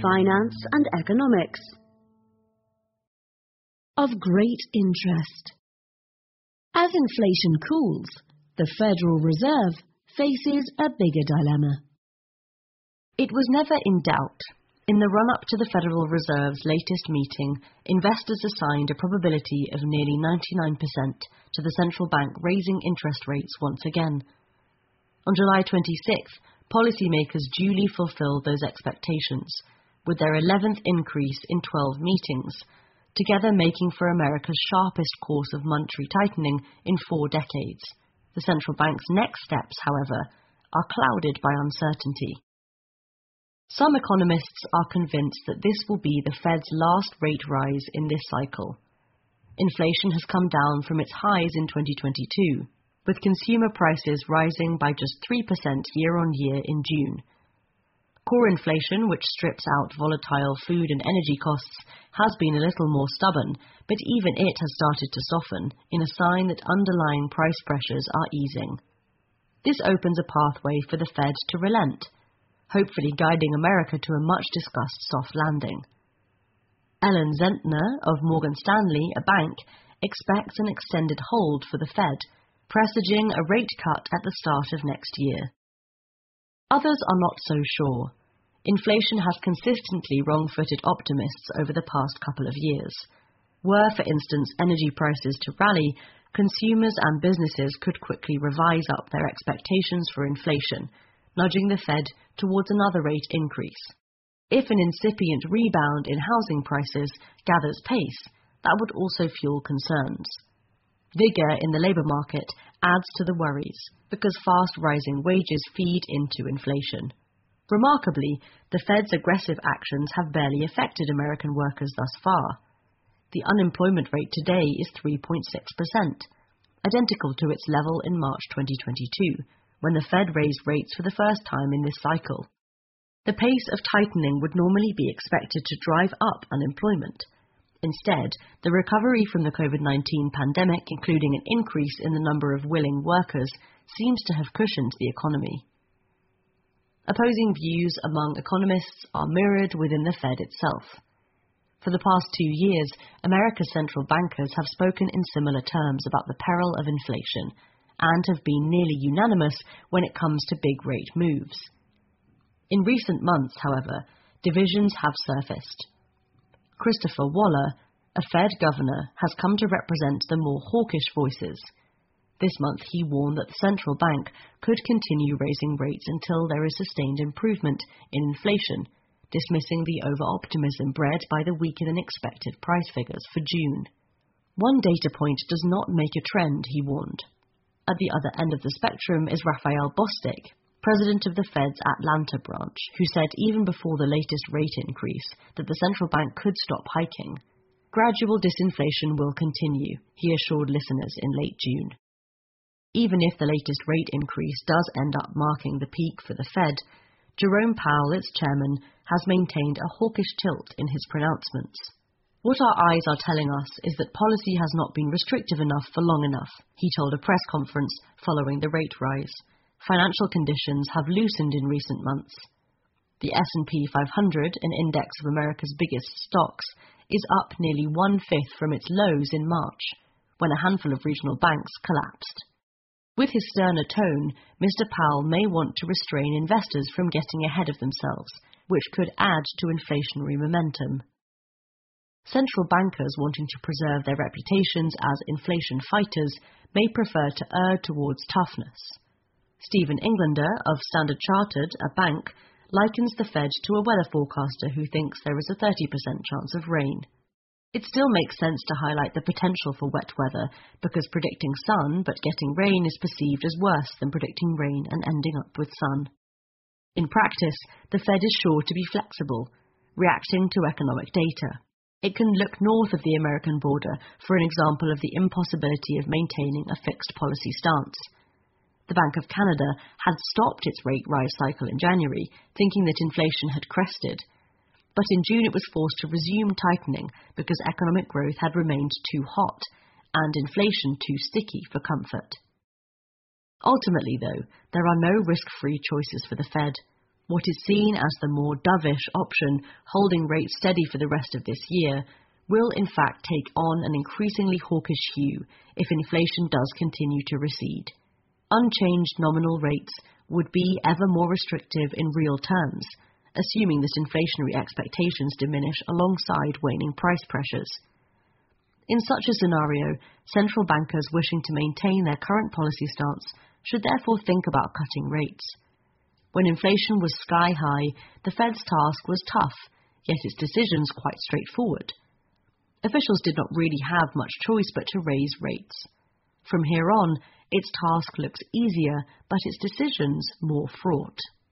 finance and economics. Of great interest. As inflation cools, the Federal Reserve faces a bigger dilemma. It was never in doubt. In the run-up to the Federal Reserve's latest meeting, investors assigned a probability of nearly 99% to the central bank raising interest rates once again. On July 26th, policymakers duly fulfilled those expectations, with their 11th increase in 12 meetings, together making for America's sharpest course of monetary tightening in 4 decades. The central bank's next steps, however, are clouded by uncertainty. Some economists are convinced that this will be the Fed's last rate rise in this cycle. Inflation has come down from its highs in 2022, with consumer prices rising by just 3% year-on-year in June. Core inflation, which strips out volatile food and energy costs, has been a little more stubborn, but even it has started to soften, in a sign that underlying price pressures are easing. This opens a pathway for the Fed to relent, hopefully guiding America to a much-discussed soft landing. Ellen Zentner of Morgan Stanley, a bank, expects an extended hold for the Fed, presaging a rate cut at the start of next year. Others are not so sure. Inflation has consistently wrong-footed optimists over the past couple of years. Were, for instance, energy prices to rally, consumers and businesses could quickly revise up their expectations for inflation, nudging the Fed towards another rate increase. If an incipient rebound in housing prices gathers pace, that would also fuel concerns. Vigor in the labour market adds to the worries, because fast-rising wages feed into inflation. Remarkably, the Fed's aggressive actions have barely affected American workers thus far. The unemployment rate today is 3.6%, identical to its level in March 2022, when the Fed raised rates for the first time in this cycle. The pace of tightening would normally be expected to drive up unemployment. Instead, the recovery from the COVID-19 pandemic, including an increase in the number of willing workers, seems to have cushioned the economy. Opposing views among economists are mirrored within the Fed itself. For the past 2 years, America's central bankers have spoken in similar terms about the peril of inflation, and have been nearly unanimous when it comes to big rate moves. In recent months, however, divisions have surfaced. Christopher Waller, a Fed governor, has come to represent the more hawkish voices. This month he warned that the central bank could continue raising rates until there is sustained improvement in inflation, dismissing the over-optimism bred by the weaker-than-expected price figures for June. One data point does not make a trend, he warned. At the other end of the spectrum is Raphael Bostic, president of the Fed's Atlanta branch, who said even before the latest rate increase that the central bank could stop hiking. Gradual disinflation will continue, he assured listeners in late June. Even if the latest rate increase does end up marking the peak for the Fed, Jerome Powell, its chairman, has maintained a hawkish tilt in his pronouncements. What our eyes are telling us is that policy has not been restrictive enough for long enough, he told a press conference following the rate rise. Financial conditions have loosened in recent months. The S&P 500, an index of America's biggest stocks, is up nearly 1/5 from its lows in March, when a handful of regional banks collapsed. With his sterner tone, Mr. Powell may want to restrain investors from getting ahead of themselves, which could add to inflationary momentum. Central bankers wanting to preserve their reputations as inflation fighters may prefer to err towards toughness. Stephen Englander of Standard Chartered, a bank, likens the Fed to a weather forecaster who thinks there is a 30% chance of rain. It still makes sense to highlight the potential for wet weather, because predicting sun but getting rain is perceived as worse than predicting rain and ending up with sun. In practice, the Fed is sure to be flexible, reacting to economic data. It can look north of the American border for an example of the impossibility of maintaining a fixed policy stance. The Bank of Canada had stopped its rate rise cycle in January, thinking that inflation had crested. But in June it was forced to resume tightening because economic growth had remained too hot and inflation too sticky for comfort. Ultimately, though, there are no risk-free choices for the Fed. What is seen as the more dovish option, holding rates steady for the rest of this year, will in fact take on an increasingly hawkish hue if inflation does continue to recede. Unchanged nominal rates would be ever more restrictive in real terms, assuming that inflationary expectations diminish alongside waning price pressures. In such a scenario, central bankers wishing to maintain their current policy stance should therefore think about cutting rates. When inflation was sky high, the Fed's task was tough, yet its decisions quite straightforward. Officials did not really have much choice but to raise rates. From here on, its task looks easier, but its decisions more fraught.